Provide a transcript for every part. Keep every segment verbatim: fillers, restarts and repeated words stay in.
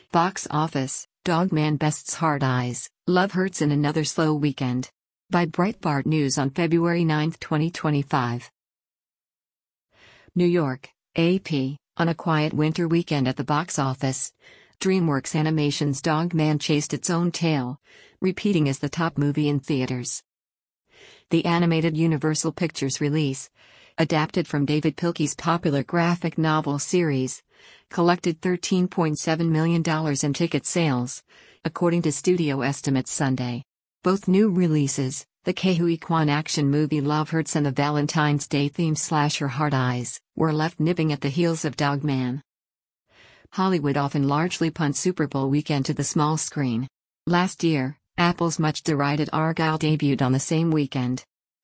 Box office, Dogman bests Hard Eyes, Love Hurts in another slow weekend. By Breitbart News on February ninth, twenty twenty-five. New York, A P, on a quiet winter weekend at the box office, DreamWorks Animation's Dogman chased its own tail, repeating as the top movie in theaters. The animated Universal Pictures release, adapted from David Pilkey's popular graphic novel series, collected thirteen point seven million dollars in ticket sales, according to studio estimates Sunday. Both new releases, the Ke Huy Quan action movie Love Hurts and the Valentine's Day-themed slasher Hard Eyes, were left nipping at the heels of Dogman. Hollywood often largely punts Super Bowl weekend to the small screen. Last year, Apple's much-derided Argylle debuted on the same weekend.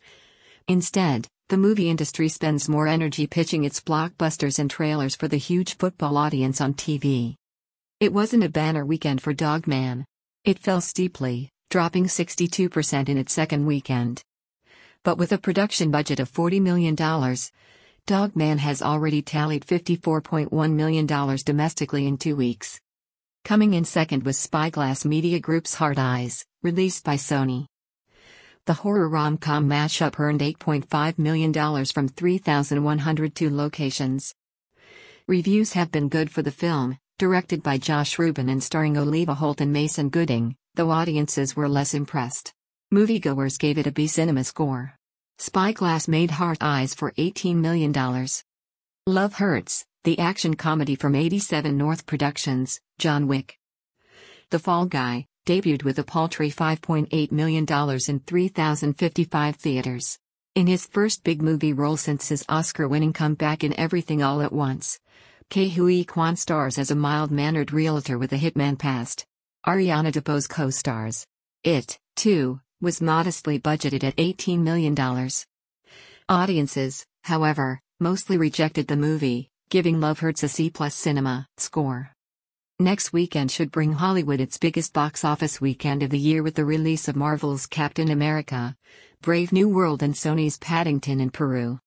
Instead, the movie industry spends more energy pitching its blockbusters and trailers for the huge football audience on T V. It wasn't a banner weekend for Dogman. It fell steeply, dropping sixty-two percent in its second weekend. But with a production budget of forty million dollars, Dogman has already tallied fifty-four point one million dollars domestically in two weeks. Coming in second was Spyglass Media Group's Hard Eyes, released by Sony. The horror rom-com mashup earned eight point five million dollars from three thousand one hundred two locations. Reviews have been good for the film, directed by Josh Rubin and starring Oliva Holt and Mason Gooding, though audiences were less impressed. Moviegoers gave it a B cinema score. Spyglass made Hard Eyes for eighteen million dollars. Love Hurts, the action comedy from eighty-seven North Productions, John Wick. The Fall Guy, debuted with a paltry five point eight million dollars in three thousand fifty-five theaters. In his first big movie role since his Oscar-winning comeback in Everything All at Once, Ke Huy Quan stars as a mild-mannered realtor with a hitman past. Ariana DeBose co-stars. It, too, was modestly budgeted at eighteen million dollars. Audiences, however, mostly rejected the movie, giving Love Hurts a C plus cinema score. Next weekend should bring Hollywood its biggest box office weekend of the year with the release of Marvel's Captain America, Brave New World and Sony's Paddington in Peru.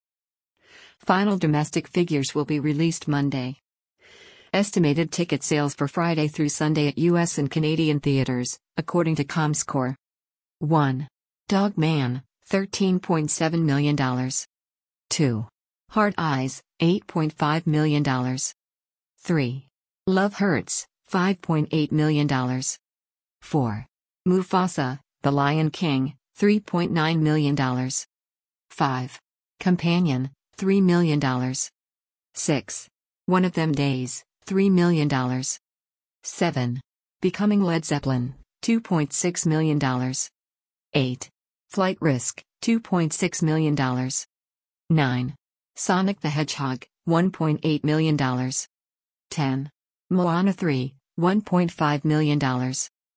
Final domestic figures will be released Monday. Estimated ticket sales for Friday through Sunday at U S and Canadian theaters, according to Comscore. one. Dogman, thirteen point seven million dollars. two. Hard Eyes, eight point five million dollars. three. Love Hurts, five point eight million dollars. four. Mufasa, The Lion King, three point nine million dollars. five. Companion, three million dollars. six. One of Them Days, three million dollars. seven. Becoming Led Zeppelin, two point six million dollars. eight. Flight Risk, two point six million dollars. nine. Sonic the Hedgehog, one point eight million dollars. ten. Moana three, one point five million dollars.